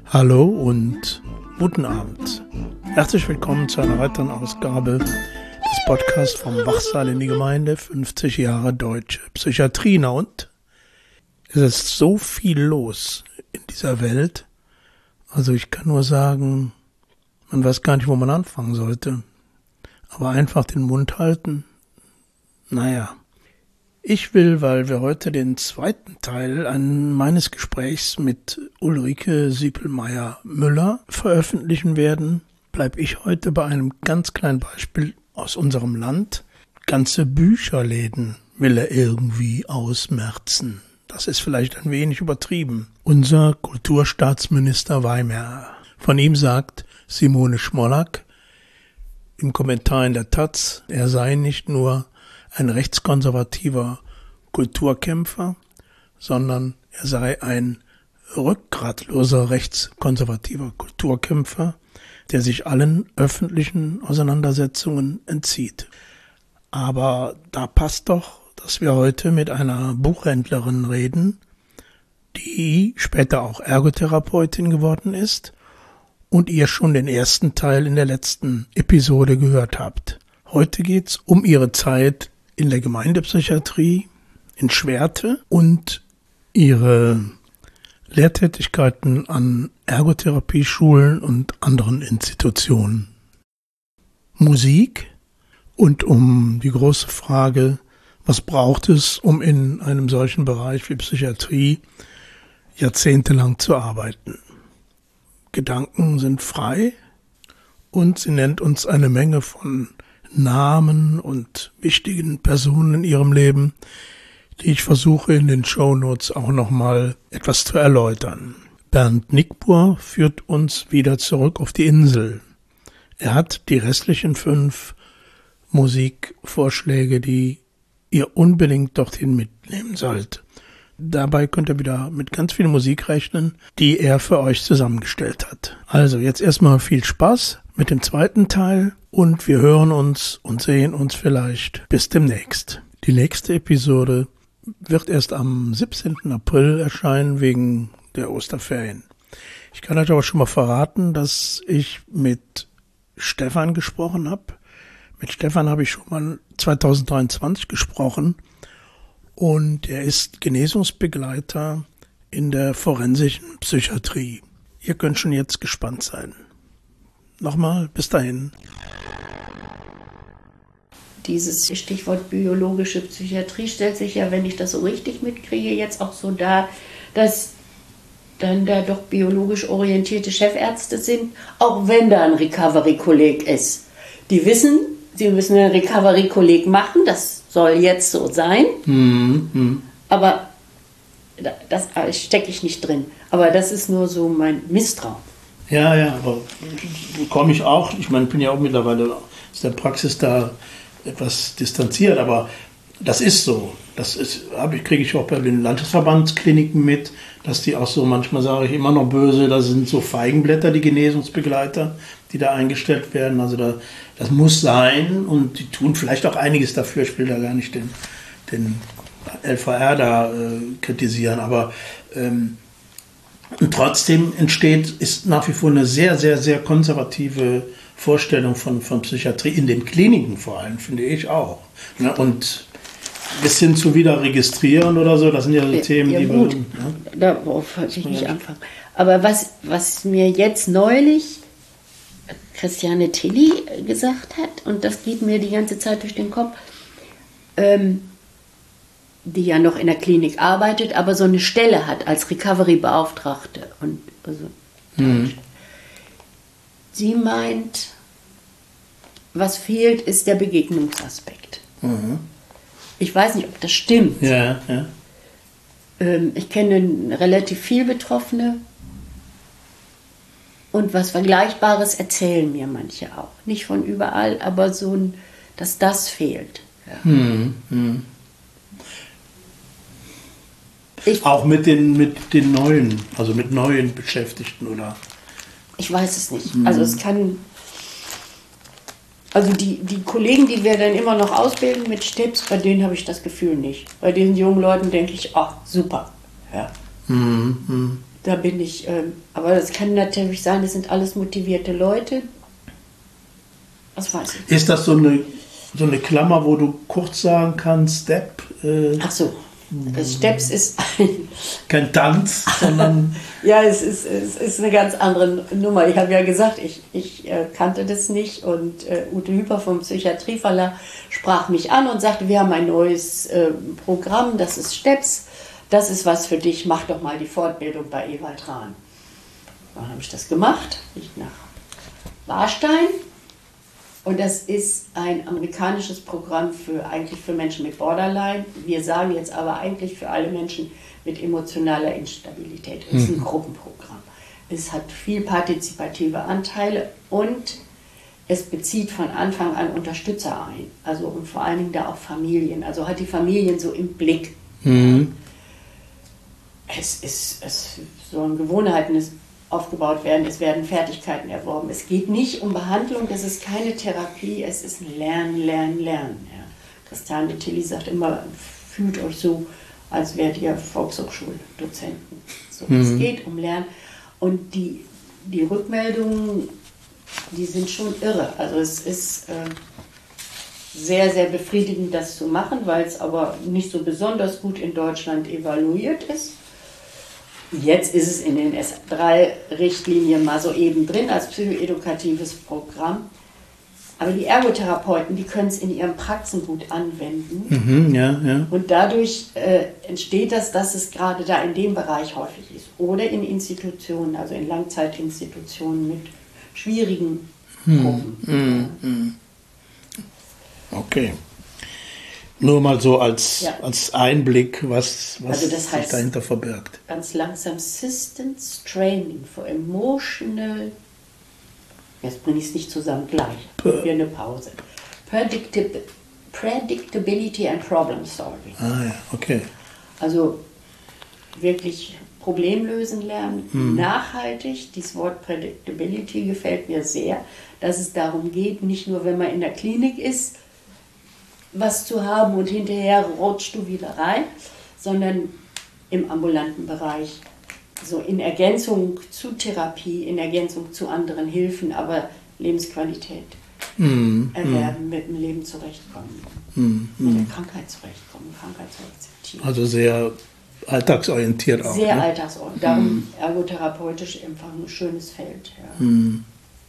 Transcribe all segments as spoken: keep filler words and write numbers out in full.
Hallo und guten Abend. Herzlich willkommen zu einer weiteren Ausgabe des Podcasts vom Wachsaal in die Gemeinde, fünfzig Jahre deutsche Psychiatrie. Na und? Es ist so viel los in dieser Welt. Also ich kann nur sagen, man weiß gar nicht, wo man anfangen sollte. Aber einfach den Mund halten. Naja. Ich will, weil wir heute den zweiten Teil an meines Gesprächs mit Ulrike Siepelmeier-Müller veröffentlichen werden, bleibe ich heute bei einem ganz kleinen Beispiel aus unserem Land. Ganze Bücherläden will er irgendwie ausmerzen. Das ist vielleicht ein wenig übertrieben. Unser Kulturstaatsminister Weimer. Von ihm sagt Simone Schmollack im Kommentar in der Taz, er sei nicht nur ein rechtskonservativer Kulturkämpfer, sondern er sei ein rückgratloser rechtskonservativer Kulturkämpfer, der sich allen öffentlichen Auseinandersetzungen entzieht. Aber da passt doch, dass wir heute mit einer Buchhändlerin reden, die später auch Ergotherapeutin geworden ist und ihr schon den ersten Teil in der letzten Episode gehört habt. Heute geht's um ihre Zeit in der Gemeindepsychiatrie in Schwerte und ihre Lehrtätigkeiten an Ergotherapieschulen und anderen Institutionen. Musik und um die große Frage, was braucht es, um in einem solchen Bereich wie Psychiatrie jahrzehntelang zu arbeiten. Gedanken sind frei und sie nennt uns eine Menge von Namen und wichtigen Personen in ihrem Leben, die ich versuche in den Shownotes auch nochmal etwas zu erläutern. Bernd Nickbur führt uns wieder zurück auf die Insel. Er hat die restlichen fünf Musikvorschläge, die ihr unbedingt dorthin mitnehmen sollt. Dabei könnt ihr wieder mit ganz viel Musik rechnen, die er für euch zusammengestellt hat. Also jetzt erstmal viel Spaß mit dem zweiten Teil und wir hören uns und sehen uns vielleicht bis demnächst. Die nächste Episode wird erst am siebzehnten April erscheinen wegen der Osterferien. Ich kann euch aber schon mal verraten, dass ich mit Stefan gesprochen habe. Mit Stefan habe ich schon mal zweitausenddreiundzwanzig gesprochen. Und er ist Genesungsbegleiter in der forensischen Psychiatrie. Ihr könnt schon jetzt gespannt sein. Nochmal, bis dahin. Dieses Stichwort biologische Psychiatrie stellt sich ja, wenn ich das so richtig mitkriege, jetzt auch so dar, dass dann da doch biologisch orientierte Chefärzte sind, auch wenn da ein Recovery-Kolleg ist. Die wissen, sie müssen einen Recovery-Kolleg machen, das soll jetzt so sein, mhm. aber das stecke ich nicht drin. Aber das ist nur so mein Misstrauen. Ja, ja, aber komme ich auch, ich meine, ich bin ja auch mittlerweile aus der Praxis da etwas distanziert, aber das ist so. Das ist, kriege ich auch bei den Landesverbandskliniken mit, dass die auch so, manchmal sage ich immer noch böse, das sind so Feigenblätter, die Genesungsbegleiter, die da eingestellt werden. Also da, das muss sein und die tun vielleicht auch einiges dafür. Ich will da gar nicht den, den L V R da äh, kritisieren, aber ähm, und trotzdem entsteht, ist nach wie vor eine sehr, sehr, sehr konservative Vorstellung von, von Psychiatrie, in den Kliniken vor allem, finde ich auch. Ja, und bis hin zu wieder registrieren oder so, das sind ja so ja, Themen, ja, die gut. wir... Ja. Darauf wollte ich nicht ja. anfangen. Aber was, was mir jetzt neulich Christiane Tilly gesagt hat, und das geht mir die ganze Zeit durch den Kopf, ähm, die ja noch in der Klinik arbeitet, aber so eine Stelle hat als Recovery-Beauftragte. Und also, mhm. Sie meint, was fehlt, ist der Begegnungsaspekt. Mhm. Ich weiß nicht, ob das stimmt. Ja, ja. Ähm, ich kenne relativ viele Betroffene und was Vergleichbares erzählen mir manche auch. Nicht von überall, aber so, ein, dass das fehlt. Ja. Mhm. Mhm. Ich, auch mit den, mit den neuen, also mit neuen Beschäftigten, oder? Ich weiß es nicht. Mhm. Also es kann, also die, die Kollegen, die wir dann immer noch ausbilden mit Steps, bei denen habe ich das Gefühl nicht. Bei diesen jungen Leuten denke ich, ach, super. Ja. Mhm. Da bin ich, ähm, aber das kann natürlich sein, das sind alles motivierte Leute. Was weiß ich. Ist das so eine, so eine Klammer, wo du kurz sagen kannst, Step? Äh, Ach so, das Steps ist ein... Kein Tanz, sondern... Ja, es ist, es ist eine ganz andere Nummer. Ich habe ja gesagt, ich, ich äh, kannte das nicht und äh, Ute Hüper vom Psychiatrieverlag sprach mich an und sagte, wir haben ein neues äh, Programm, das ist Steps, das ist was für dich, mach doch mal die Fortbildung bei Ewald Rahn. Dann habe ich das gemacht, ich nach Warstein. Und das ist ein amerikanisches Programm für eigentlich für Menschen mit Borderline. Wir sagen jetzt aber eigentlich für alle Menschen mit emotionaler Instabilität. Es ist ein Gruppenprogramm. Es hat viel partizipative Anteile und es bezieht von Anfang an Unterstützer ein. Also und vor allen Dingen da auch Familien. Also hat die Familien so im Blick. Mhm. Es ist, es sollen Gewohnheiten aufgebaut werden, es werden Fertigkeiten erworben. Es geht nicht um Behandlung, das ist keine Therapie, es ist ein Lernen, Lernen, Lernen. Ja. Christiane Tilly sagt immer, fühlt euch so, als wärt ihr Volkshochschuldozenten. So, mhm. Es geht um Lernen und die, die Rückmeldungen, die sind schon irre. Also es ist äh, sehr, sehr befriedigend, das zu machen, weil es aber nicht so besonders gut in Deutschland evaluiert ist. Jetzt ist es in den S drei Richtlinien mal so eben drin als psychoedukatives Programm. Aber die Ergotherapeuten, die können es in ihren Praxen gut anwenden. Mhm, ja, ja. Und dadurch äh, entsteht das, dass es gerade da in dem Bereich häufig ist. Oder in Institutionen, also in Langzeitinstitutionen mit schwierigen hm, Gruppen. Hm, hm. Okay. Nur mal so als, ja. als Einblick, was, was also das heißt, sich dahinter verbirgt. Ganz langsam Systems Training for Emotional, jetzt bringe ich es nicht zusammen gleich, für eine Pause. Predictab- Predictability and Problem Solving. Ah ja, okay. Also wirklich Problemlösen lernen, hm. nachhaltig. Dieses Wort Predictability gefällt mir sehr, dass es darum geht, nicht nur wenn man in der Klinik ist, was zu haben und hinterher rutschst du wieder rein, sondern im ambulanten Bereich, so in Ergänzung zu Therapie, in Ergänzung zu anderen Hilfen, aber Lebensqualität mm, erwerben, mm. mit dem Leben zurechtkommen, mm, mit der Krankheit zurechtkommen, Krankheit zu akzeptieren. Also sehr alltagsorientiert auch. Sehr ne? alltagsorientiert, darum mm. ergotherapeutisch einfach ein schönes Feld. Ja. Mm.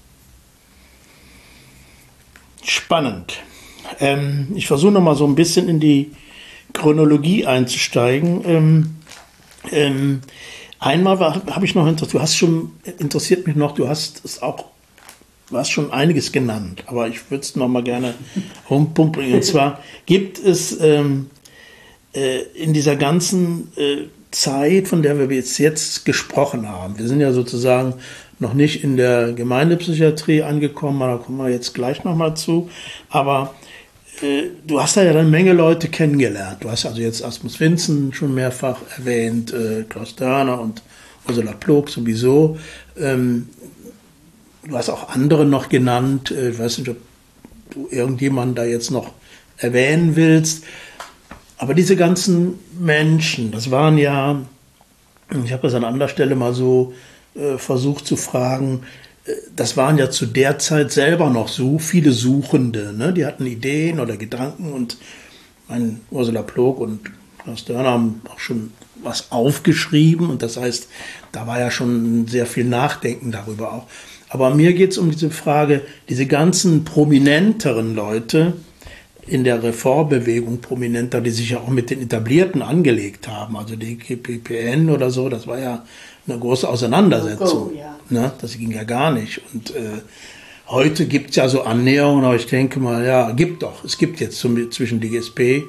Spannend. Ähm, ich versuche noch mal so ein bisschen in die Chronologie einzusteigen. Ähm, ähm, einmal habe ich noch interessiert, du hast schon, interessiert mich noch, du hast es auch, du hast schon einiges genannt, aber ich würde es noch mal gerne auf den Punkt bringen. Und zwar gibt es ähm, äh, in dieser ganzen äh, Zeit, von der wir jetzt, jetzt gesprochen haben, wir sind ja sozusagen noch nicht in der Gemeindepsychiatrie angekommen, da kommen wir jetzt gleich noch mal zu, aber du hast da ja eine Menge Leute kennengelernt. Du hast also jetzt Asmus Vinzen schon mehrfach erwähnt, äh, Klaus Dörner und Ursula Plog sowieso. Ähm, du hast auch andere noch genannt. Äh, ich weiß nicht, ob du irgendjemanden da jetzt noch erwähnen willst. Aber diese ganzen Menschen, das waren ja, ich habe das an anderer Stelle mal so äh, versucht zu fragen, das waren ja zu der Zeit selber noch so viele Suchende, ne? Die hatten Ideen oder Gedanken und mein Ursula Plog und Klaus Dörner haben auch schon was aufgeschrieben und das heißt, da war ja schon sehr viel Nachdenken darüber auch. Aber mir geht es um diese Frage, diese ganzen prominenteren Leute in der Reformbewegung, prominenter, die sich ja auch mit den Etablierten angelegt haben, also die G P P N oder so, das war ja eine große Auseinandersetzung. Oh, ja. Ne? Das ging ja gar nicht. Und äh, heute gibt es ja so Annäherungen, aber ich denke mal, ja, gibt doch. Es gibt jetzt zum, zwischen D G S P.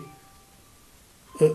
Äh,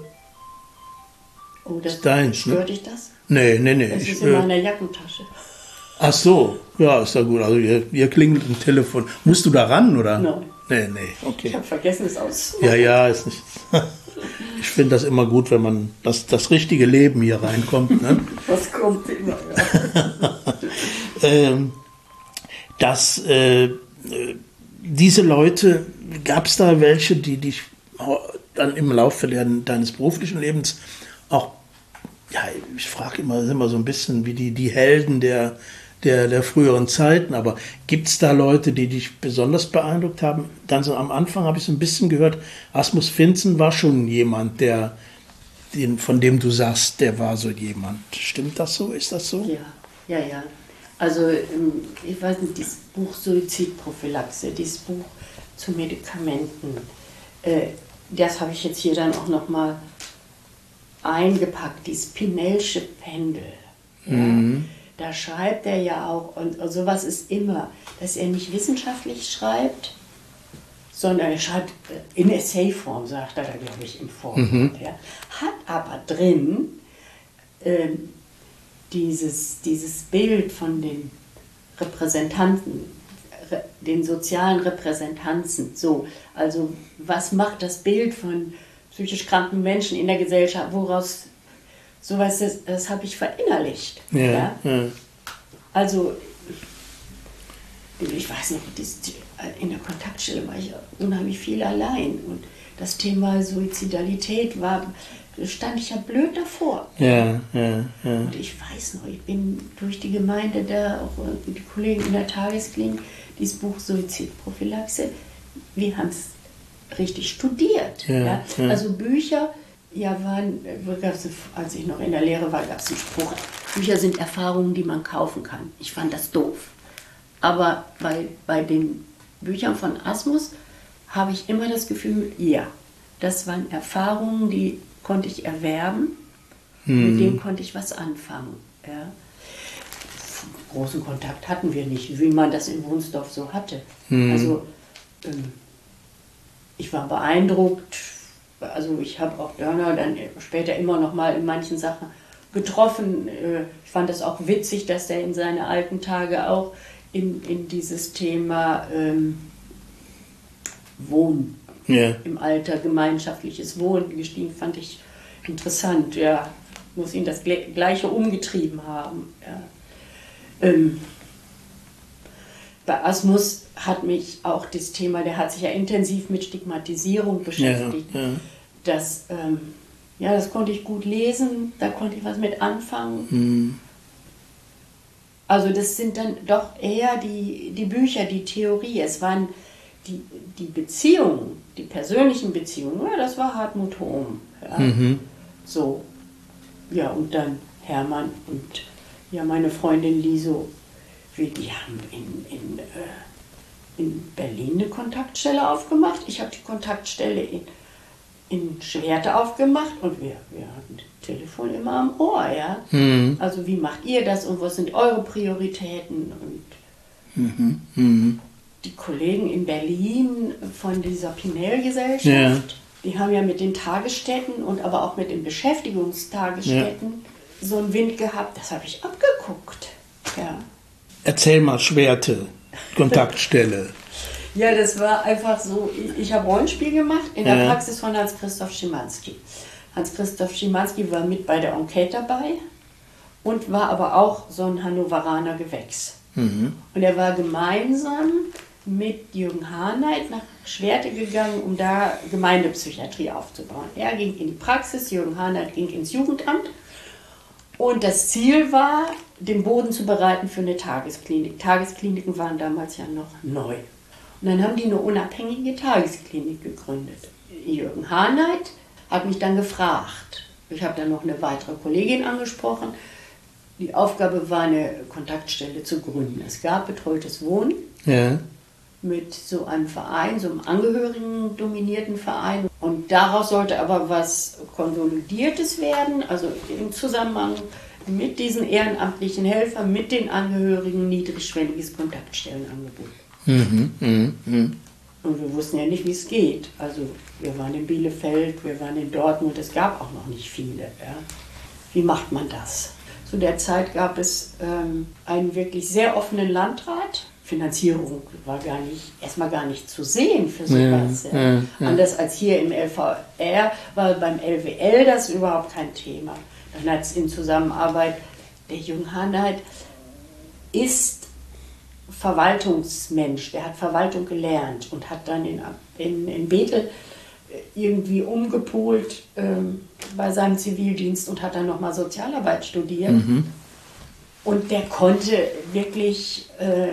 oh, das deins, stört ne? dich das? Nee, nee, nee. Das ist ich, in äh, meiner Jackentasche. Ach so, ja, ist ja gut. Also ihr, ihr klingelt im Telefon. Musst du da ran, oder? Nein. Nee, nee, okay. Ich habe vergessen, es aus. Ja, ja, ist nicht. Ich finde das immer gut, wenn man das, das richtige Leben hier reinkommt. Ne? Das kommt immer, ja. ähm, dass äh, diese Leute, gab es da welche, die dich dann im Laufe der, deines beruflichen Lebens auch ja, ich frage immer, sind immer so ein bisschen wie die, die Helden der, der, der früheren Zeiten, aber gibt es da Leute, die dich besonders beeindruckt haben? Ganz am Anfang habe ich so ein bisschen gehört, Asmus Finzen war schon jemand, der, den, von dem du sagst, der war so jemand. Stimmt das so? Ist das so? Ja, ja, ja. Also ich weiß nicht, dieses Buch Suizidprophylaxe, dieses Buch zu Medikamenten, äh, das habe ich jetzt hier dann auch nochmal eingepackt, dieses Pinelsche Pendel. Ja. Mhm. Da schreibt er ja auch, und, und sowas ist immer, dass er nicht wissenschaftlich schreibt, sondern er schreibt in Essayform, sagt er da, glaube ich, im Vorwort. Mhm. Ja. Hat aber drin äh, dieses, dieses Bild von den Repräsentanten, den sozialen Repräsentanzen. So, also was macht das Bild von psychisch kranken Menschen in der Gesellschaft, woraus sowas, das, das habe ich verinnerlicht. Ja, ja? Ja. Also, ich weiß noch, in der Kontaktstelle war ich unheimlich viel allein und das Thema Suizidalität war, stand ich ja blöd davor. Ja, ja, ja. Und ich weiß noch, ich bin durch die Gemeinde da, auch die Kollegen in der Tagesklinik, dieses Buch Suizidprophylaxe, wir haben es richtig studiert. Ja, ja. Ja. Also Bücher, ja, waren, als ich noch in der Lehre war, gab es einen Spruch, Bücher sind Erfahrungen, die man kaufen kann. Ich fand das doof. Aber bei, bei den Büchern von Asmus habe ich immer das Gefühl, ja, das waren Erfahrungen, die konnte ich erwerben, hm. mit denen konnte ich was anfangen. Ja. Großen Kontakt hatten wir nicht, wie man das in Wunsdorf so hatte. Hm. Also ähm, ich war beeindruckt, also ich habe auch Dörner dann später immer noch mal in manchen Sachen getroffen. Ich fand es auch witzig, dass der in seine alten Tage auch in, in dieses Thema ähm, Wohnen, yeah. im Alter, gemeinschaftliches Wohnen gestiegen, fand ich interessant. Ja, muss ihn das Gleiche umgetrieben haben. Ja. Ähm, bei Asmus hat mich auch das Thema, der hat sich ja intensiv mit Stigmatisierung beschäftigt. Ja, ja. Das, ähm, ja, das konnte ich gut lesen, da konnte ich was mit anfangen. Mhm. Also das sind dann doch eher die, die Bücher, die Theorie. Es waren die, die Beziehungen, die persönlichen Beziehungen, ja, das war Hartmut Hohm. Ja. Mhm. So, ja, und dann Hermann und ja, meine Freundin Liso, wir, die haben in, in, äh, in Berlin eine Kontaktstelle aufgemacht. Ich habe die Kontaktstelle in, in Schwerte aufgemacht und wir, wir hatten das Telefon immer am Ohr. Ja? Mhm. Also wie macht ihr das und was sind eure Prioritäten? Und mhm. Mhm. die Kollegen in Berlin von dieser Pinel-Gesellschaft, ja. die haben ja mit den Tagesstätten und aber auch mit den Beschäftigungstagesstätten ja. so einen Wind gehabt, das habe ich abgeguckt. Ja. Erzähl mal, Schwerte, Kontaktstelle. Ja, das war einfach so, ich, ich habe Rollenspiel gemacht in der ja. Praxis von Hans-Christoph Schimanski. Hans-Christoph Schimanski war mit bei der Enquete dabei und war aber auch so ein Hannoveraner Gewächs. Mhm. Und er war gemeinsam mit Jürgen Harnight nach Schwerte gegangen, um da Gemeindepsychiatrie aufzubauen. Er ging in die Praxis, Jürgen Harnight ging ins Jugendamt. Und das Ziel war, den Boden zu bereiten für eine Tagesklinik. Tageskliniken waren damals ja noch neu. Und dann haben die eine unabhängige Tagesklinik gegründet. Jürgen Harnight hat mich dann gefragt. Ich habe dann noch eine weitere Kollegin angesprochen. Die Aufgabe war, eine Kontaktstelle zu gründen. Es gab betreutes Wohnen ja. mit so einem Verein, so einem angehörigen-dominierten Verein. Und daraus sollte aber was Konsolidiertes werden, also im Zusammenhang mit diesen ehrenamtlichen Helfern, mit den Angehörigen, niedrigschwelliges Kontaktstellenangebot. Mhm, mh, mh. Und wir wussten ja nicht, wie es geht. Also wir waren in Bielefeld, wir waren in Dortmund, es gab auch noch nicht viele. Ja. Wie macht man das? Zu der Zeit gab es ähm, einen wirklich sehr offenen Landrat. Finanzierung war gar nicht, erstmal gar nicht zu sehen für sowas. Ja, ja, ja. Anders als hier im L V R war beim L W L das überhaupt kein Thema. Dann hat es in Zusammenarbeit, der Jürgen Harnight ist Verwaltungsmensch, der hat Verwaltung gelernt und hat dann in, in, in Bethel irgendwie umgepolt, ähm, bei seinem Zivildienst und hat dann nochmal Sozialarbeit studiert. Mhm. Und der konnte wirklich äh,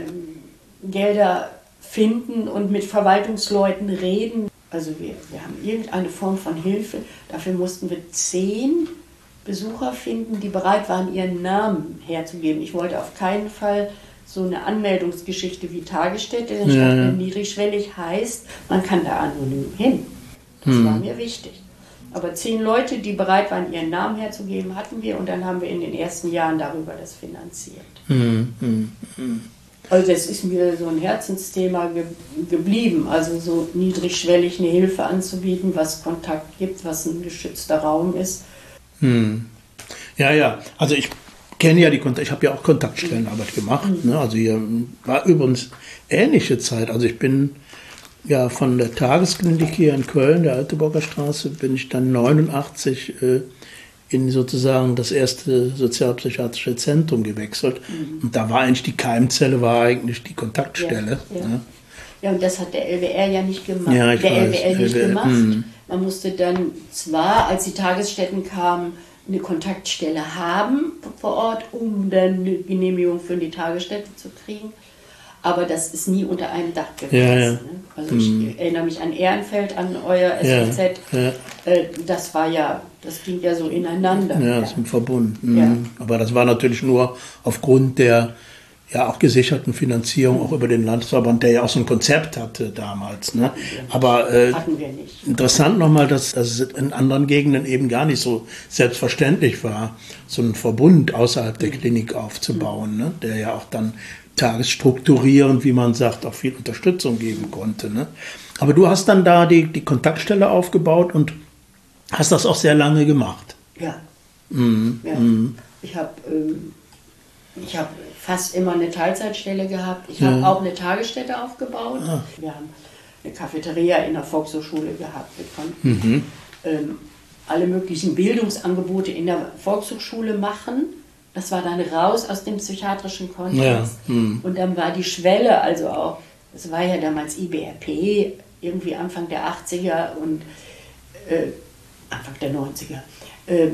Gelder finden und mit Verwaltungsleuten reden. Also wir, wir haben irgendeine Form von Hilfe. Dafür mussten wir zehn Besucher finden, die bereit waren, ihren Namen herzugeben. Ich wollte auf keinen Fall so eine Anmeldungsgeschichte wie Tagesstätte. Denn ich Ja, dachte, ja. niedrigschwellig heißt, man kann da anonym hin. Das Hm. war mir wichtig. Aber zehn Leute, die bereit waren, ihren Namen herzugeben, hatten wir. Und dann haben wir in den ersten Jahren darüber das finanziert. Mhm. Mhm. Also das ist mir so ein Herzensthema ge geblieben. Also so niedrigschwellig eine Hilfe anzubieten, was Kontakt gibt, was ein geschützter Raum ist. Hm. Ja, ja, also ich kenne ja die Kontakt, ich habe ja auch Kontaktstellenarbeit gemacht. Mhm. Ne? Also hier war übrigens ähnliche Zeit. Also ich bin ja von der Tagesklinik hier in Köln, der Alteburger Straße, bin ich dann neunundachtzig äh, in sozusagen das erste sozialpsychiatrische Zentrum gewechselt. Mhm. Und da war eigentlich die Keimzelle, war eigentlich die Kontaktstelle. Ja, ja. Ne? Ja, und das hat der L W R ja nicht gemacht. Ja, ich der weiß. L W R nicht L W R, gemacht. mh. Man musste dann zwar, als die Tagesstätten kamen, eine Kontaktstelle haben vor Ort, um dann eine Genehmigung für die Tagesstätte zu kriegen. Aber das ist nie unter einem Dach gewesen. Ja, ja. Ne? Also ich Mhm. erinnere mich an Ehrenfeld, an euer S O Z. Ja, ja. Äh, das war ja, das ging ja so ineinander. Ja, das ist ein Verbund. Mhm. Ja. Aber das war natürlich nur aufgrund der ja auch gesicherten Finanzierung auch über den Landesverband, der ja auch so ein Konzept hatte damals. Ne? Aber äh, Hatten wir nicht. interessant nochmal, dass, dass es in anderen Gegenden eben gar nicht so selbstverständlich war, so einen Verbund außerhalb der Klinik aufzubauen, ne? Der ja auch dann tagesstrukturierend, wie man sagt, auch viel Unterstützung geben konnte. Ne? Aber du hast dann da die, die Kontaktstelle aufgebaut und hast das auch sehr lange gemacht. Ja. Mhm. ja. Mhm. Ich habe ähm, ich hab fast immer eine Teilzeitstelle gehabt. Ich Ja. habe auch eine Tagesstätte aufgebaut. Ah. Wir haben eine Cafeteria in der Volkshochschule gehabt. Wir konnten Mhm. ähm, alle möglichen Bildungsangebote in der Volkshochschule machen. Das war dann raus aus dem psychiatrischen Kontext. Ja, hm. Und dann war die Schwelle, also auch, es war ja damals I B R P, irgendwie Anfang der achtziger und äh, Anfang der neunziger, äh,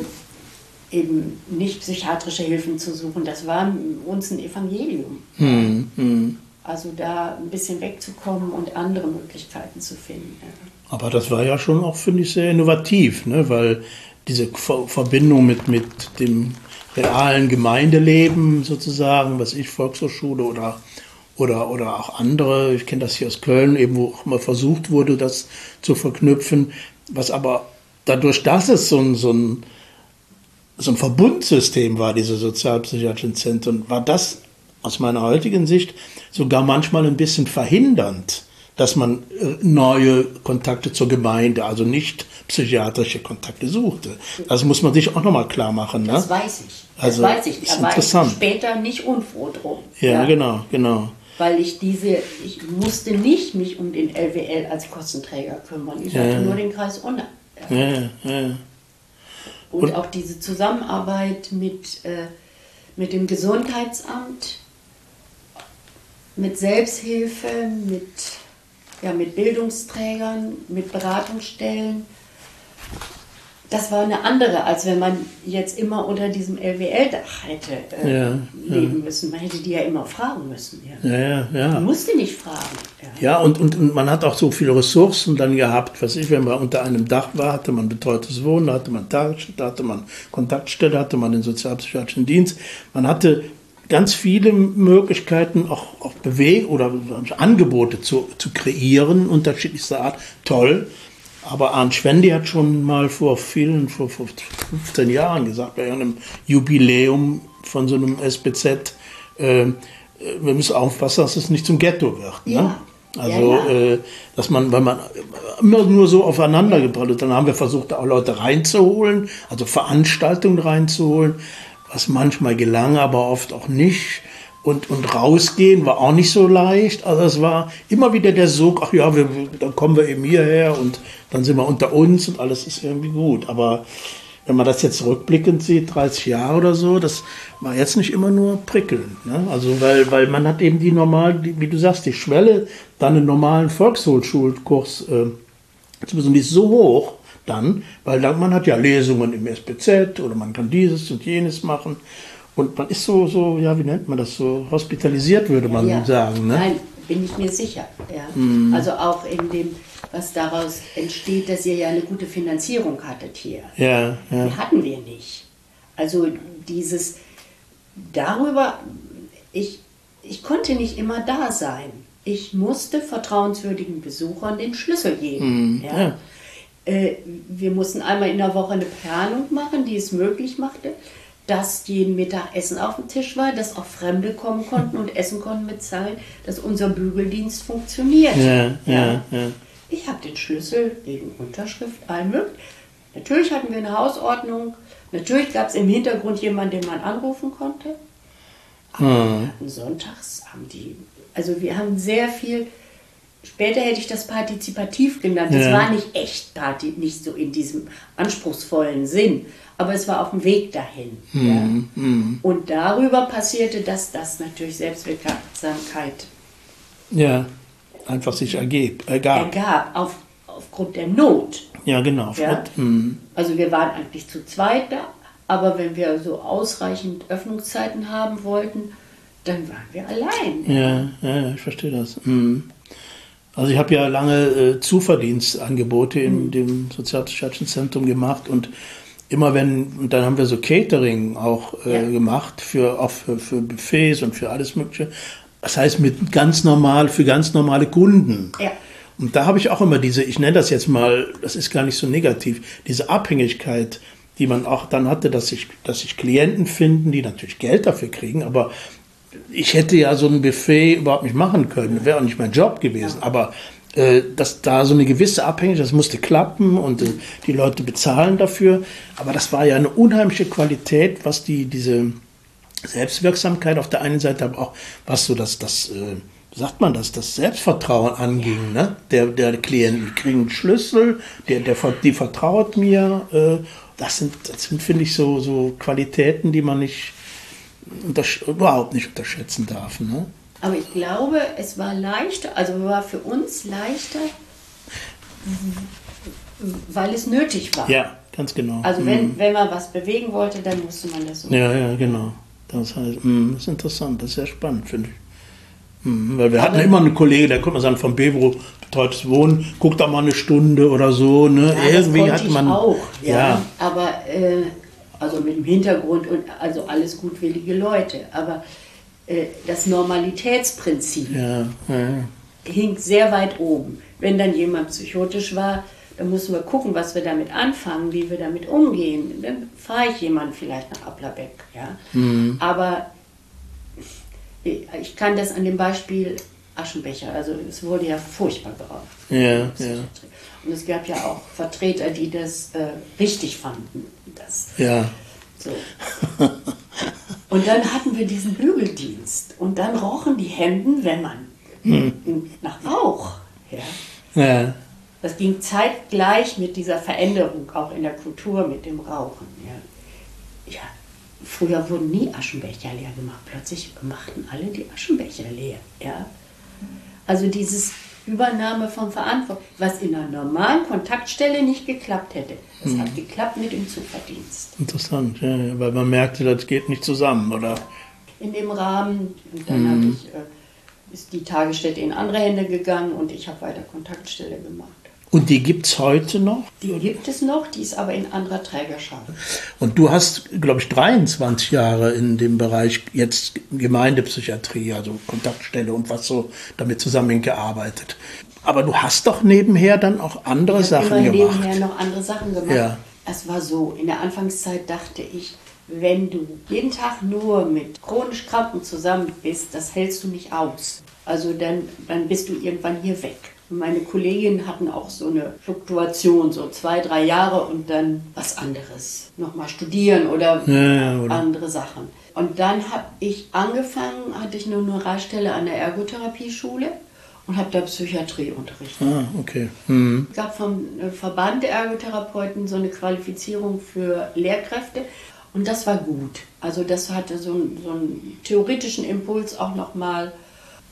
eben nicht psychiatrische Hilfen zu suchen. Das war uns ein Evangelium. Hm, hm. Also da ein bisschen wegzukommen und andere Möglichkeiten zu finden. Ja. Aber das war ja schon auch, finde ich, sehr innovativ, ne? Weil diese Ver Verbindung mit, mit dem realen Gemeindeleben sozusagen, was ich, Volkshochschule oder, oder, oder auch andere, ich kenne das hier aus Köln, eben wo auch mal versucht wurde, das zu verknüpfen, was aber dadurch, dass es so ein, so ein, so ein Verbundsystem war, diese sozialpsychiatrischen Zentren, war das aus meiner heutigen Sicht sogar manchmal ein bisschen verhindernd, dass man neue Kontakte zur Gemeinde, also nicht psychiatrische Kontakte suchte. Das muss man sich auch nochmal klar machen. Ne? Das weiß ich. Das Also, weiß ich. ist Da war interessant. ich später nicht unfroh drum. Ja, Ja. genau, genau. Weil ich diese, ich musste nicht mich um den L W L als Kostenträger kümmern. Ich Ja. hatte nur den Kreis Unna. Ja, ja, ja. Und, Und- auch diese Zusammenarbeit mit, äh, mit dem Gesundheitsamt, mit Selbsthilfe, mit, ja, mit Bildungsträgern, mit Beratungsstellen. Das war eine andere, als wenn man jetzt immer unter diesem L W L-Dach hätte äh, Ja, leben müssen. Man hätte die ja immer fragen müssen. Ja. Ja, ja, ja. Man musste nicht fragen. Ja. Ja, und, und, und man hat auch so viele Ressourcen dann gehabt. Was ich, wenn man unter einem Dach war, hatte man betreutes Wohnen, hatte man Tagesstätte, hatte man Kontaktstelle, hatte man den sozialpsychiatrischen Dienst. Man hatte ganz viele Möglichkeiten, auch, auch Beweg- oder Angebote zu, zu kreieren, unterschiedlichster Art. Toll. Aber Arndt Schwendi hat schon mal vor vielen, vor, vor fünfzehn Jahren gesagt, bei einem Jubiläum von so einem S B Z, äh, wir müssen aufpassen, dass es nicht zum Ghetto wird. Ne? Ja. Also, Ja, ja. Äh, dass man, wenn man immer nur so aufeinander gebracht ist, dann haben wir versucht, auch Leute reinzuholen, also Veranstaltungen reinzuholen, was manchmal gelang, aber oft auch nicht. Und, und rausgehen war auch nicht so leicht. Also es war immer wieder der Sog, ach ja, wir, dann kommen wir eben hierher und dann sind wir unter uns und alles ist irgendwie gut. Aber wenn man das jetzt rückblickend sieht, dreißig Jahre oder so, das war jetzt nicht immer nur prickelnd. Ne? Also weil, weil man hat eben die normalen, die, wie du sagst, die Schwelle, dann einen normalen Volkshochschulkurs äh, zu besuchen, die ist so hoch, dann, weil dann, man hat ja Lesungen im S B Z oder man kann dieses und jenes machen und man ist so, so ja, wie nennt man das, so hospitalisiert, würde man ja, ja. sagen. Ne? Nein, bin ich mir sicher. Ja. Mhm. Also auch in dem, was daraus entsteht, dass ihr ja eine gute Finanzierung hattet hier. Ja, ja. Die hatten wir nicht. Also dieses, darüber, ich, ich konnte nicht immer da sein. Ich musste vertrauenswürdigen Besuchern den Schlüssel geben. Mhm. Ja. Ja. Äh, wir mussten einmal in der Woche eine Planung machen, die es möglich machte, dass jeden Mittag Essen auf dem Tisch war, dass auch Fremde kommen konnten und essen konnten mit Zahlen, dass unser Bügeldienst funktioniert. Ja, ja, ja. Ich habe den Schlüssel gegen Unterschrift einmögt. Natürlich hatten wir eine Hausordnung. Natürlich gab es im Hintergrund jemanden, den man anrufen konnte. Aber hm. wir hatten sonntags haben die, also wir haben sehr viel. Später hätte ich das partizipativ genannt. Das ja. war nicht echt Party, nicht so in diesem anspruchsvollen Sinn. Aber es war auf dem Weg dahin. Mhm. Ja. Mhm. Und darüber passierte, dass das natürlich Selbstwirksamkeit ja, einfach sich ergeb, ergab. ergab auf, aufgrund der Not. Ja, genau. Ja? Mhm. Also wir waren eigentlich zu zweit da, aber wenn wir so ausreichend Öffnungszeiten haben wollten, dann waren wir allein. Ja, ja, ich verstehe das. Mhm. Also ich habe ja lange äh, Zuverdienstangebote in mhm. dem Sozialpsychiatrischen Zentrum gemacht und immer wenn, und dann haben wir so Catering auch äh, ja. gemacht, für, auch für, für Buffets und für alles Mögliche. Das heißt mit ganz normal, für ganz normale Kunden. Ja. Und da habe ich auch immer diese, ich nenne das jetzt mal, das ist gar nicht so negativ, diese Abhängigkeit, die man auch dann hatte, dass sich dass sich Klienten finden, die natürlich Geld dafür kriegen, aber ich hätte ja so ein Buffet überhaupt nicht machen können, wäre auch nicht mein Job gewesen, ja. aber äh, dass da so eine gewisse Abhängigkeit, das musste klappen und äh, die Leute bezahlen dafür, aber das war ja eine unheimliche Qualität, was die, diese Selbstwirksamkeit auf der einen Seite, aber auch was so das, das äh, sagt man das, das Selbstvertrauen anging, ne? Der, der Klienten, die kriegen einen Schlüssel, der, der, die vertraut mir, äh, das sind, das sind finde ich, so, so Qualitäten, die man nicht Untersch- überhaupt nicht unterschätzen darf. Ne? Aber ich glaube, es war leichter, also war für uns leichter, weil es nötig war. Ja, ganz genau. Also wenn, mhm. wenn man was bewegen wollte, dann musste man das so. Ja, ja, genau. Das heißt, mh, das ist interessant, das ist sehr spannend, finde ich. Mhm, weil wir Aber hatten immer einen Kollegen, der kommt mal sagen, vom Bevro betreutes Wohnen, guckt da mal eine Stunde oder so. Ne? Ja, Irgendwie das hat ich man auch, ja. ja. Aber äh, also mit dem Hintergrund und also alles gutwillige Leute. Aber äh, das Normalitätsprinzip ja, ja. hing sehr weit oben. Wenn dann jemand psychotisch war, dann mussten wir gucken, was wir damit anfangen, wie wir damit umgehen. Dann fahre ich jemanden vielleicht nach Applerbeck. Ja? Mhm. Aber ich kann das an dem Beispiel Aschenbecher, also es wurde ja furchtbar geraucht. Ja, ja. Und es gab ja auch Vertreter, die das äh, richtig fanden. Das, ja. So. Und dann hatten wir diesen Bügeldienst und dann rochen die Hemden, wenn man hm. nach Rauch. Ja. Ja. Das ging zeitgleich mit dieser Veränderung auch in der Kultur mit dem Rauchen. Ja. Ja. Früher wurden nie Aschenbecher leer gemacht. Plötzlich machten alle die Aschenbecher leer. Ja. Also dieses Übernahme von Verantwortung, was in einer normalen Kontaktstelle nicht geklappt hätte. Das hm. hat geklappt mit dem Zuverdienst. Interessant, ja, weil man merkte, das geht nicht zusammen, oder? In dem Rahmen, und dann hm. habe ich, äh, ist die Tagesstätte in andere Hände gegangen und ich habe weiter Kontaktstelle gemacht. Und die gibt es heute noch? Die gibt es noch, die ist aber in anderer Trägerschaft. Und du hast, glaube ich, dreiundzwanzig Jahre in dem Bereich jetzt Gemeindepsychiatrie, also Kontaktstelle und was so damit zusammenhängt, gearbeitet. Aber du hast doch nebenher dann auch andere ich Sachen immer gemacht. nebenher noch andere Sachen gemacht. Ja. Es war so, in der Anfangszeit dachte ich, wenn du jeden Tag nur mit chronisch Kranken zusammen bist, das hältst du nicht aus. Also dann, dann bist du irgendwann hier weg. Meine Kolleginnen hatten auch so eine Fluktuation, so zwei, drei Jahre und dann was anderes. Nochmal studieren oder, ja, ja, oder andere Sachen. Und dann habe ich angefangen, hatte ich eine Honorarstelle an der Ergotherapieschule und habe da Psychiatrie unterrichtet. Ah, okay. Mhm. Es gab vom Verband der Ergotherapeuten so eine Qualifizierung für Lehrkräfte und das war gut. Also das hatte so einen, so einen theoretischen Impuls auch nochmal.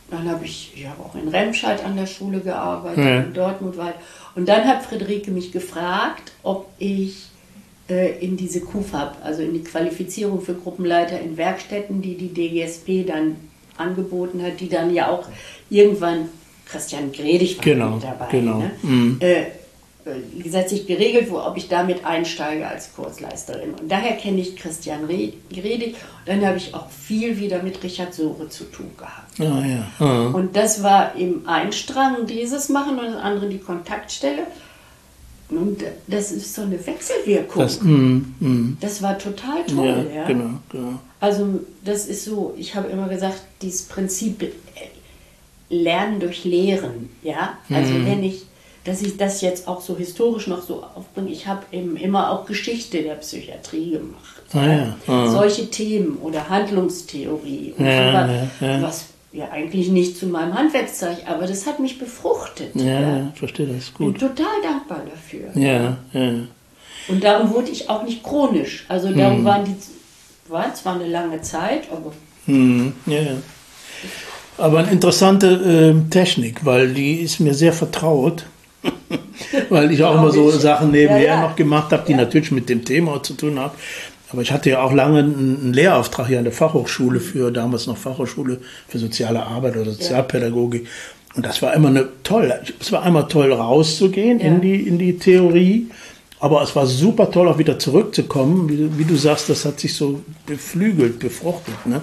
dann habe ich, ich habe auch in Remscheid an der Schule gearbeitet, ja. in Dortmund weiter. Und dann hat Friederike mich gefragt, ob ich äh, in diese Q F A B, also in die Qualifizierung für Gruppenleiter in Werkstätten, die die D G S P dann angeboten hat, die dann ja auch irgendwann, Christian Gredig war genau, mit dabei, genau. ne? Mhm. äh, gesetzlich geregelt, wo, ob ich damit einsteige als Kursleiterin. Und daher kenne ich Christian Gredig. Dann habe ich auch viel wieder mit Richard Sohre zu tun gehabt. Ah, ja. Ah. Und das war im Einstrang dieses machen und das andere die Kontaktstelle. Und das ist so eine Wechselwirkung. Das, mm, mm. das war total toll. Ja, Ja. genau, genau. Also das ist so, ich habe immer gesagt, dieses Prinzip Lernen durch Lehren. Ja? Also Mhm. wenn ich dass ich das jetzt auch so historisch noch so aufbringe. Ich habe eben immer auch Geschichte der Psychiatrie gemacht. Ah, ja. Ah. Solche Themen oder Handlungstheorie. Und Ja, sogar, ja, ja. was ja eigentlich nicht zu meinem Handwerkszeug, aber das hat mich befruchtet. Ja, Ja. ja, verstehe das, Bin gut. total dankbar dafür. Ja, ja. Und darum wurde ich auch nicht chronisch. Also darum waren die, war zwar eine lange Zeit, aber... Hm, ja, ja. Aber eine interessante äh, Technik, weil die ist mir sehr vertraut. Weil ich auch immer so Sachen nebenher ja, ja. noch gemacht habe, die Ja. natürlich mit dem Thema zu tun haben. Aber ich hatte ja auch lange einen einen Lehrauftrag hier an der Fachhochschule für, damals noch Fachhochschule für soziale Arbeit oder Sozialpädagogik. Und das war immer eine toll. Es war einmal toll rauszugehen Ja. in die, in die Theorie. Aber es war super toll auch wieder zurückzukommen. Wie, du- wie du sagst, das hat sich so beflügelt, befruchtet, ne?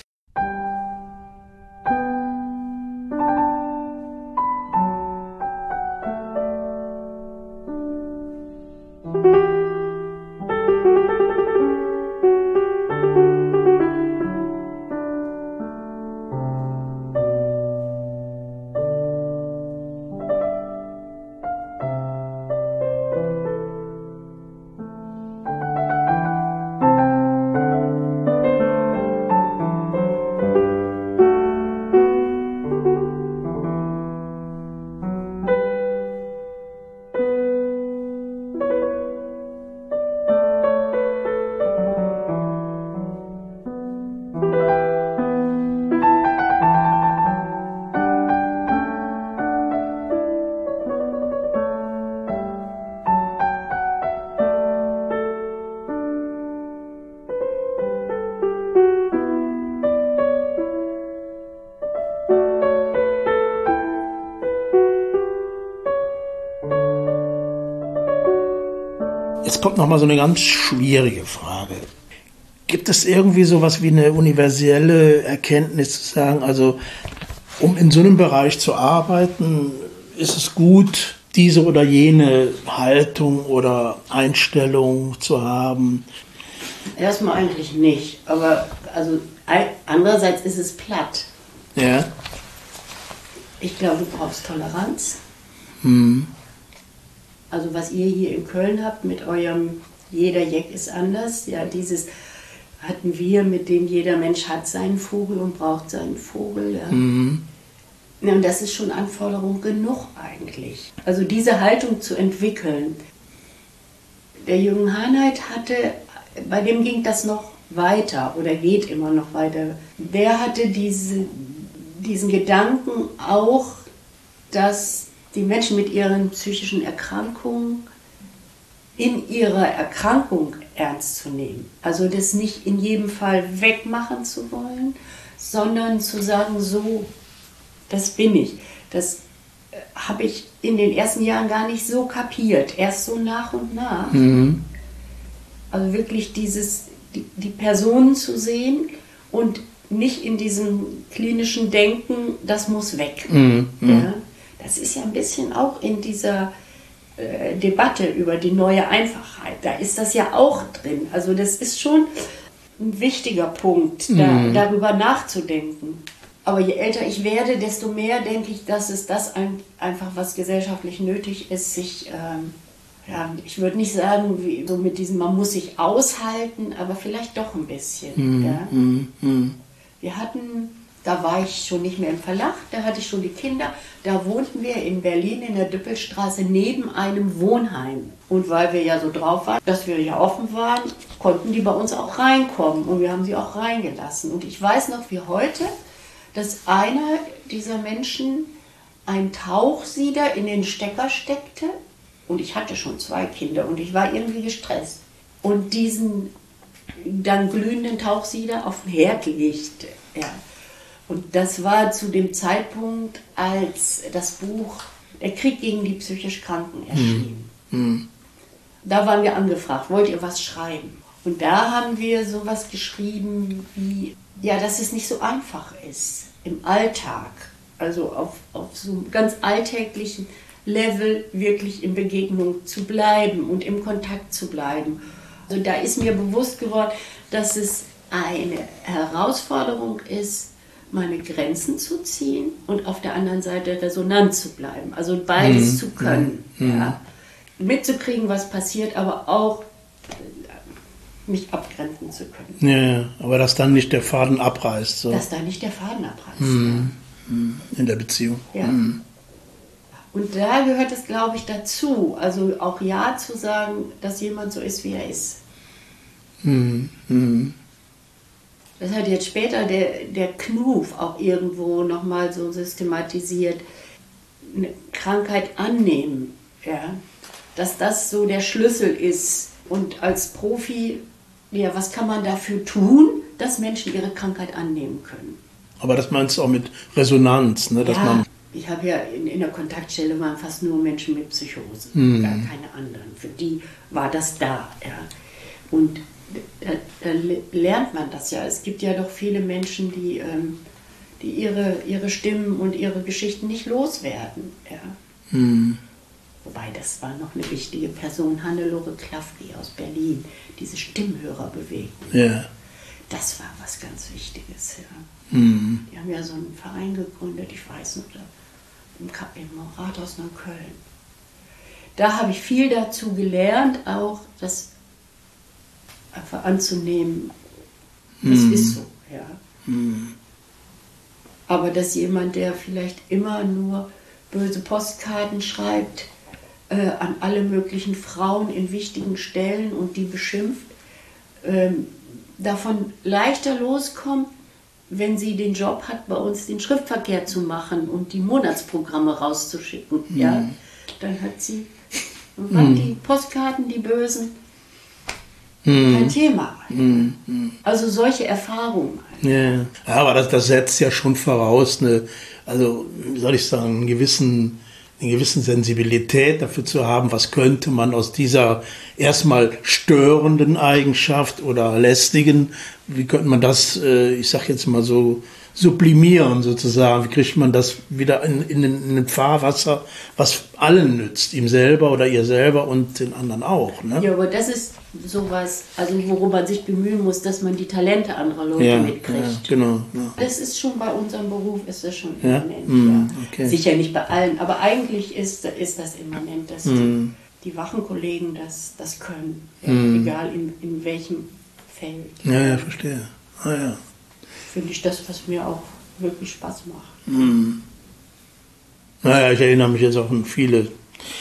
Jetzt kommt noch mal so eine ganz schwierige Frage. Gibt es irgendwie sowas wie eine universelle Erkenntnis zu sagen, also um in so einem Bereich zu arbeiten, ist es gut, diese oder jene Haltung oder Einstellung zu haben? Erstmal eigentlich nicht, aber also ein- andererseits ist es platt. Ja. Ich glaube, du brauchst Toleranz. Hm. Also was ihr hier in Köln habt mit eurem jeder Jeck ist anders, ja, dieses hatten wir, mit dem jeder Mensch hat seinen Vogel und braucht seinen Vogel. Ja. Mhm. Ja, und das ist schon Anforderung genug eigentlich. Also diese Haltung zu entwickeln. Der Jürgen Hanheit hatte, bei dem ging das noch weiter oder geht immer noch weiter. Der hatte diese, diesen Gedanken auch, dass die Menschen mit ihren psychischen Erkrankungen in ihrer Erkrankung ernst zu nehmen. Also das nicht in jedem Fall wegmachen zu wollen, sondern zu sagen, so, das bin ich. Das äh, habe ich in den ersten Jahren gar nicht so kapiert, erst so nach und nach. Mhm. Also wirklich dieses, die, die Personen zu sehen und nicht in diesem klinischen Denken, das muss weg. Mhm. Ja? Das ist ja ein bisschen auch in dieser äh, Debatte über die neue Einfachheit. Da ist das ja auch drin. Also das ist schon ein wichtiger Punkt, da, Mhm. darüber nachzudenken. Aber je älter ich werde, desto mehr denke ich, dass es das ein, einfach, was gesellschaftlich nötig ist, sich, ähm, ja, ich würde nicht sagen, wie, so mit diesem, man muss sich aushalten, aber vielleicht doch ein bisschen. Mhm. Ja? Mhm. Mhm. Wir hatten, da war ich schon nicht mehr im Verlag, da hatte ich schon die Kinder, da wohnten wir in Berlin in der Düppelstraße neben einem Wohnheim. Und weil wir ja so drauf waren, dass wir ja offen waren, konnten die bei uns auch reinkommen und wir haben sie auch reingelassen. Und ich weiß noch wie heute, dass einer dieser Menschen einen Tauchsieder in den Stecker steckte und ich hatte schon zwei Kinder und ich war irgendwie gestresst und diesen dann glühenden Tauchsieder auf den Herd legte. Ja. Und das war zu dem Zeitpunkt, als das Buch Der Krieg gegen die psychisch Kranken erschien. Mhm. Da waren wir angefragt, wollt ihr was schreiben? Und da haben wir sowas geschrieben wie, ja, dass es nicht so einfach ist im Alltag, also auf, auf so einem ganz alltäglichen Level wirklich in Begegnung zu bleiben und im Kontakt zu bleiben. Also da ist mir bewusst geworden, dass es eine Herausforderung ist, meine Grenzen zu ziehen und auf der anderen Seite resonant zu bleiben. Also beides mhm. zu können. Mhm. Ja. Mitzukriegen, was passiert, aber auch mich abgrenzen zu können. Ja, aber dass dann nicht der Faden abreißt. So. Dass dann nicht der Faden abreißt. Mhm. Ja. In der Beziehung. Ja. Mhm. Und da gehört es, glaube ich, dazu, also auch Ja zu sagen, dass jemand so ist, wie er ist. Mhm. Mhm. Das hat jetzt später der, der Knuf auch irgendwo nochmal so systematisiert, eine Krankheit annehmen, ja, dass das so der Schlüssel ist. Und als Profi, ja, was kann man dafür tun, dass Menschen ihre Krankheit annehmen können? Aber das meinst du auch mit Resonanz, ne? Dass ja, man ich habe ja in, in der Kontaktstelle waren fast nur Menschen mit Psychose, mhm. gar keine anderen. Für die war das da, ja. Und Da, da lernt man das ja. Es gibt ja doch viele Menschen, die, ähm, die ihre, ihre Stimmen und ihre Geschichten nicht loswerden. Ja. Mhm. Wobei, das war noch eine wichtige Person, Hannelore Klafki aus Berlin, diese Stimmhörerbewegung. Ja. Das war was ganz Wichtiges. Ja. Mhm. Die haben ja so einen Verein gegründet, ich weiß noch, im, im Rathaus Neukölln. Da habe ich viel dazu gelernt, auch das einfach anzunehmen, das mm. ist so, ja. Mm. Aber dass jemand, der vielleicht immer nur böse Postkarten schreibt äh, an alle möglichen Frauen in wichtigen Stellen und die beschimpft, ähm, davon leichter loskommt, wenn sie den Job hat, bei uns den Schriftverkehr zu machen und die Monatsprogramme rauszuschicken. Mm. Ja? Dann hat sie mm. die Postkarten, die bösen, kein Thema. Mm, also solche Erfahrungen. Ja, ja, aber das, das setzt ja schon voraus, eine, also wie soll ich sagen, einen gewissen, eine gewissen Sensibilität dafür zu haben, was könnte man aus dieser erstmal störenden Eigenschaft oder lästigen, wie könnte man das, ich sag jetzt mal so, sublimieren sozusagen, wie kriegt man das wieder in, in, in ein Fahrwasser, was allen nützt, ihm selber oder ihr selber und den anderen auch. Ne? Ja, aber das ist sowas, also worum man sich bemühen muss, dass man die Talente anderer Leute ja, mitkriegt. Ja, genau. Ja. Das ist schon bei unserem Beruf, ist das schon ja? immanent. Mm, ja. okay. Sicher nicht bei allen, aber eigentlich ist, ist das immanent, dass mm. die, die wachen Kollegen das, das können, ja, mm. egal in, in welchem Feld. Ja, ja, verstehe. Ah, ja. Finde ich das, was mir auch wirklich Spaß macht. Mm. Naja, ich erinnere mich jetzt auch an viele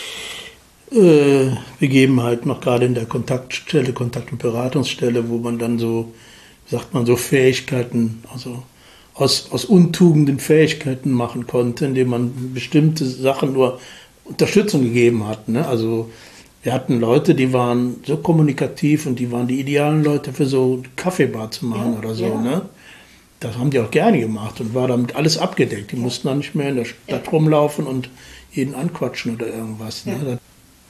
äh, Begebenheiten, noch gerade in der Kontaktstelle, Kontakt- und Beratungsstelle, wo man dann so, wie sagt man, so Fähigkeiten, also aus, aus Untugenden Fähigkeiten machen konnte, indem man bestimmte Sachen nur Unterstützung gegeben hat. Ne? Also wir hatten Leute, die waren so kommunikativ und die waren die idealen Leute für so eine Kaffeebar zu machen ja, oder so. Ja. Ne? Das haben die auch gerne gemacht und war damit alles abgedeckt. Die ja. mussten dann nicht mehr in der Stadt ja. rumlaufen und jeden anquatschen oder irgendwas. Ja. Ne?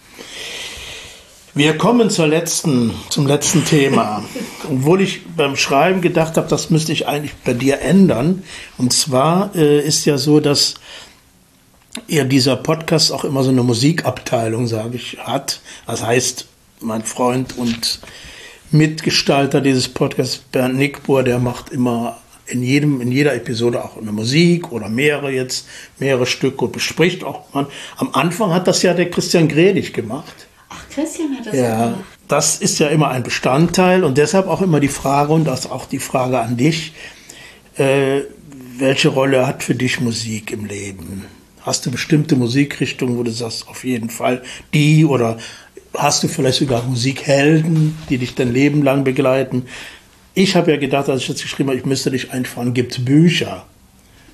Wir kommen zur letzten, zum letzten Thema. Obwohl ich beim Schreiben gedacht habe, das müsste ich eigentlich bei dir ändern. Und zwar äh, ist ja so, dass ja dieser Podcast auch immer so eine Musikabteilung, sage ich, hat. Das heißt, mein Freund und Mitgestalter dieses Podcasts, Bernd Nickbohr, der macht immer in jedem, in jeder Episode auch eine Musik oder mehrere jetzt, mehrere Stücke und bespricht auch man. Am Anfang hat das ja der Christian Gredig gemacht. Ach, Christian hat das ja gemacht. Das ist ja immer ein Bestandteil und deshalb auch immer die Frage und das auch die Frage an dich, äh, welche Rolle hat für dich Musik im Leben? Hast du bestimmte Musikrichtungen, wo du sagst, auf jeden Fall die, oder hast du vielleicht sogar Musikhelden, die dich dein Leben lang begleiten? Ich habe ja gedacht, als ich das geschrieben habe, ich müsste dich einfahren, gibt es Bücher,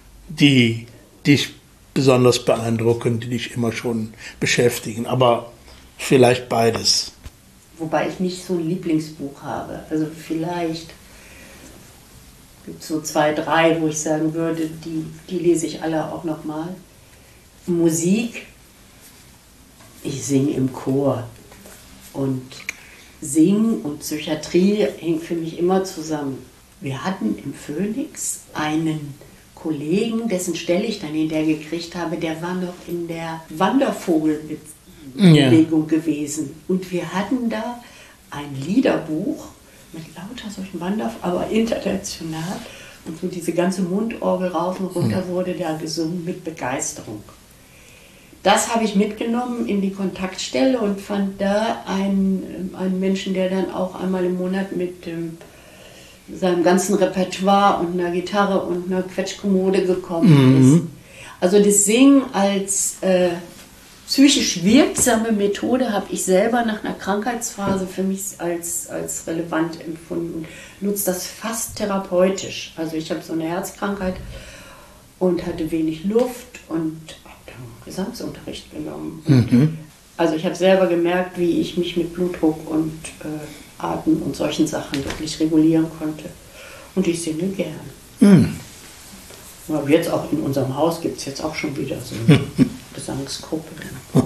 die dich besonders beeindrucken, die dich immer schon beschäftigen. Aber vielleicht beides. Wobei ich nicht so ein Lieblingsbuch habe. Also vielleicht gibt es so zwei, drei, wo ich sagen würde, die, die lese ich alle auch nochmal. Musik, ich singe im Chor. Und Singen und Psychiatrie hängt für mich immer zusammen. Wir hatten im Phoenix einen Kollegen, dessen Stelle ich dann hinterher gekriegt habe, der war noch in der Wandervogelbewegung ja. gewesen. Und wir hatten da ein Liederbuch mit lauter solchen Wanderf, aber international. Und so diese ganze Mundorgel rauf und runter wurde da gesungen mit Begeisterung. Das habe ich mitgenommen in die Kontaktstelle und fand da einen, einen Menschen, der dann auch einmal im Monat mit dem, seinem ganzen Repertoire und einer Gitarre und einer Quetschkommode gekommen mhm. ist. Also das Singen als äh, psychisch wirksame Methode habe ich selber nach einer Krankheitsphase für mich als, als relevant empfunden. Nutze das fast therapeutisch. Also ich habe so eine Herzkrankheit und hatte wenig Luft und Gesangsunterricht genommen. Mhm. Also ich habe selber gemerkt, wie ich mich mit Blutdruck und äh, Atem und solchen Sachen wirklich regulieren konnte. Und ich singe gern. Mhm. Aber jetzt auch in unserem Haus gibt es jetzt auch schon wieder so eine Gesangsgruppe.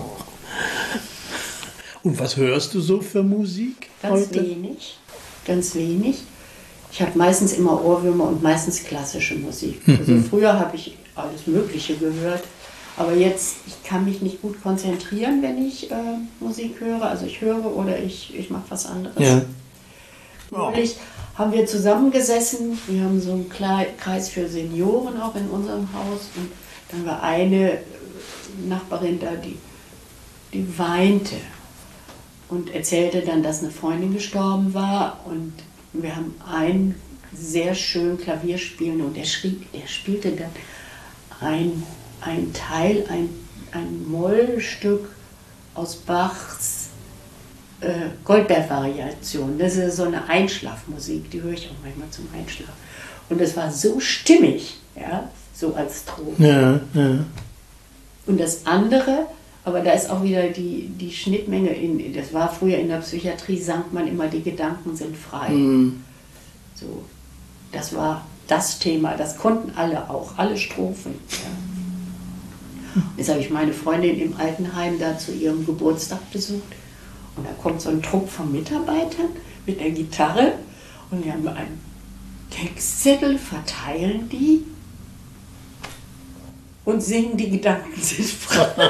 Und was hörst du so für Musik Ganz heute? wenig, ganz wenig. Ich habe meistens immer Ohrwürmer und meistens klassische Musik. Mhm. Also früher habe ich alles Mögliche gehört. Aber jetzt, ich kann mich nicht gut konzentrieren, wenn ich äh, Musik höre. Also ich höre oder ich, ich mache was anderes. Ja. Neulich haben wir zusammengesessen. Wir haben so einen Kreis für Senioren auch in unserem Haus. Und dann war eine Nachbarin da, die, die weinte und erzählte dann, dass eine Freundin gestorben war. Und wir haben einen sehr schönen Klavierspielenden und der, schrieb, der spielte dann ein... ein Teil, ein, ein Mollstück aus Bachs äh, Goldberg-Variation. Das ist so eine Einschlafmusik, die höre ich auch manchmal zum Einschlafen. Und das war so stimmig, ja, so als Ton. Ja, ja. Und das andere, aber da ist auch wieder die, die Schnittmenge, in, das war früher in der Psychiatrie, sang man immer, die Gedanken sind frei. Mhm. So, das war das Thema, das konnten alle auch, alle Strophen. Ja. Jetzt habe ich meine Freundin im Altenheim da zu ihrem Geburtstag besucht und da kommt so ein Trupp von Mitarbeitern mit der Gitarre und die haben einen Textzettel, verteilen die und singen, die Gedanken sind frei.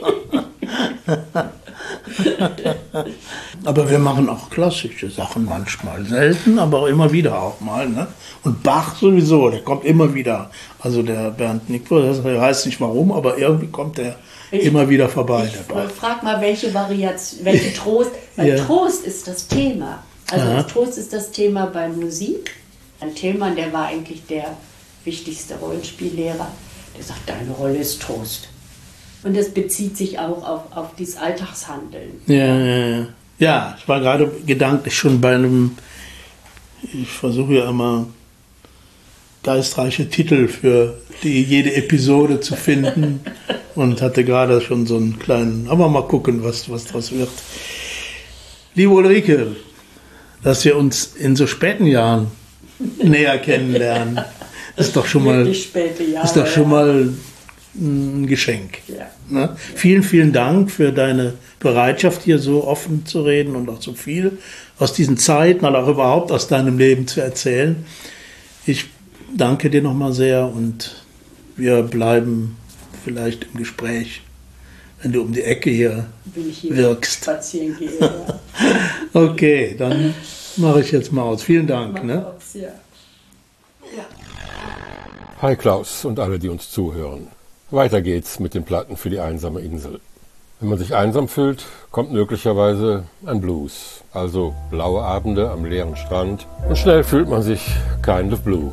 Aber wir machen auch klassische Sachen manchmal, selten, aber immer wieder auch mal. Ne? Und Bach sowieso, der kommt immer wieder. Also der Bernd Nickwohl, der weiß nicht warum, aber irgendwie kommt der ich, immer wieder vorbei. Ich frag mal, welche Variation, welche Trost, weil ja. Trost ist das Thema. Also ja. Trost ist das Thema bei Musik. Ein Tillmann, der war eigentlich der wichtigste Rollenspiellehrer, der sagt, deine Rolle ist Trost. Und das bezieht sich auch auf, auf dieses Alltagshandeln. Ja, ja, ja. Ja, ich war gerade gedanklich schon bei einem, ich versuche ja immer geistreiche Titel für die, jede Episode zu finden und hatte gerade schon so einen kleinen, aber mal gucken, was, was draus wird. Liebe Ulrike, dass wir uns in so späten Jahren näher kennenlernen, ist doch schon mal, Jahre, ist doch schon mal ein Geschenk. Ja. Ne? Vielen, vielen Dank für deine Bereitschaft, hier so offen zu reden und auch so viel aus diesen Zeiten oder auch überhaupt aus deinem Leben zu erzählen. Ich danke dir nochmal sehr und wir bleiben vielleicht im Gespräch, wenn du um die Ecke hier, wenn ich hier wirkst. Spazieren gehe. Ja. Okay, dann mache ich jetzt mal aus. Vielen Dank. Ne? Aus, ja. Ja. Hi Klaus und alle, die uns zuhören. Weiter geht's mit den Platten für die einsame Insel. Wenn man sich einsam fühlt, kommt möglicherweise ein Blues, also blaue Abende am leeren Strand und schnell fühlt man sich kind of blue.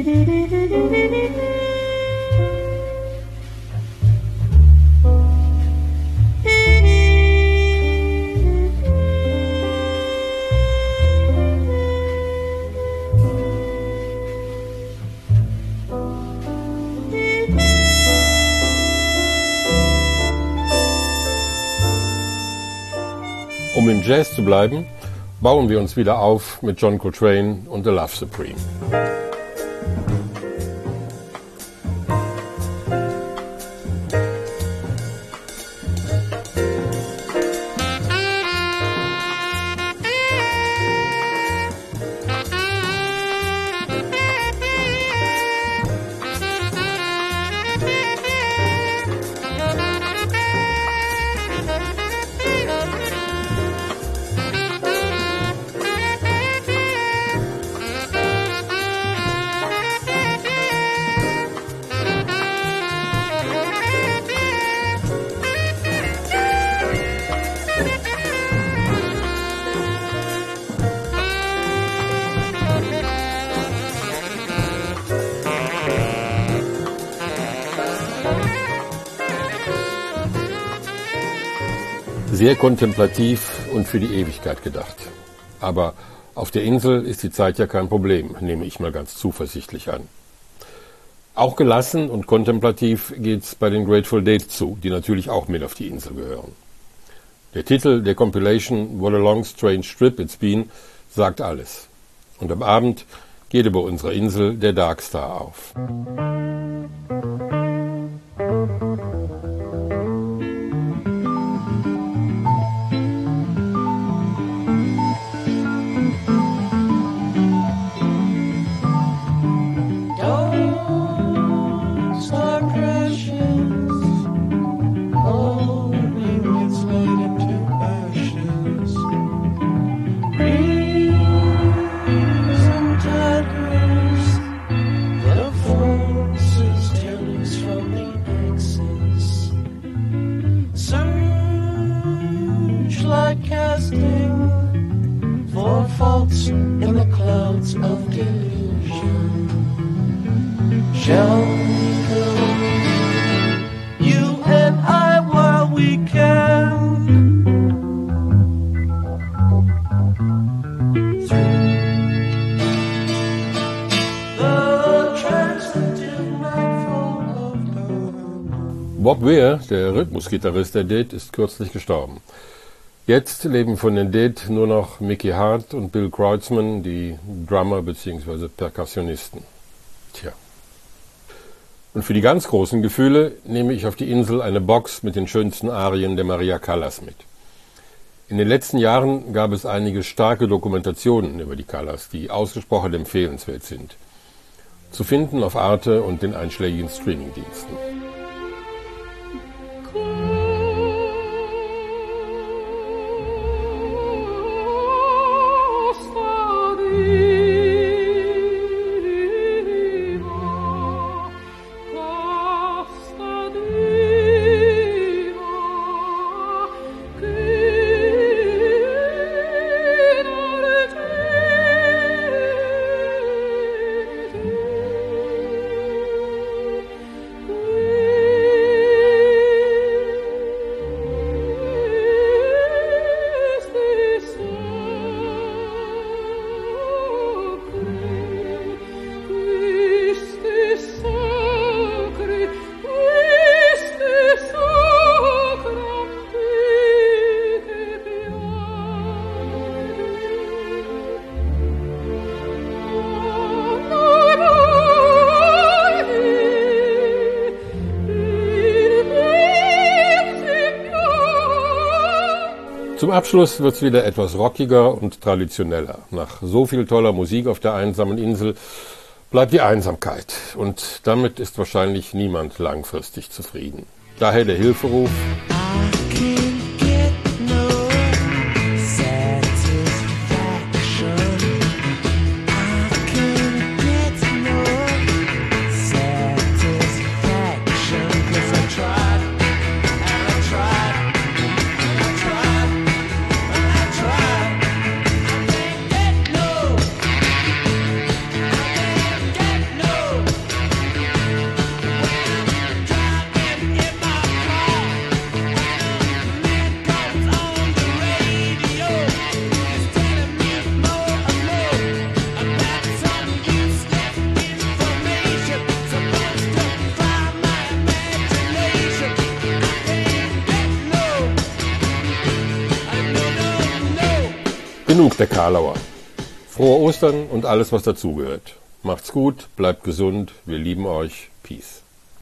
Um im Jazz zu bleiben, bauen wir uns wieder auf mit John Coltrane und The Love Supreme. Sehr kontemplativ und für die Ewigkeit gedacht. Aber auf der Insel ist die Zeit ja kein Problem, nehme ich mal ganz zuversichtlich an. Auch gelassen und kontemplativ geht's bei den Grateful Dead zu, die natürlich auch mit auf die Insel gehören. Der Titel der Compilation What a Long Strange Trip It's Been sagt alles. Und am Abend geht über unserer Insel der Dark Star auf. In the clouds of delusion, shall we go, you and I, while we can, through the transitive nightfall of dawn. Bob Weir, der Rhythmusgitarrist der Dead, ist kürzlich gestorben. Jetzt leben von den Dead nur noch Mickey Hart und Bill Kreutzmann, die Drummer bzw. Perkussionisten. Tja. Und für die ganz großen Gefühle nehme ich auf die Insel eine Box mit den schönsten Arien der Maria Callas mit. In den letzten Jahren gab es einige starke Dokumentationen über die Callas, die ausgesprochen empfehlenswert sind. Zu finden auf Arte und den einschlägigen Streamingdiensten. Zum Abschluss wird es wieder etwas rockiger und traditioneller. Nach so viel toller Musik auf der einsamen Insel bleibt die Einsamkeit. Und damit ist wahrscheinlich niemand langfristig zufrieden. Daher der Hilferuf: Genug der Karlauer. Frohe Ostern und alles, was dazugehört. Macht's gut, bleibt gesund, wir lieben euch. Peace.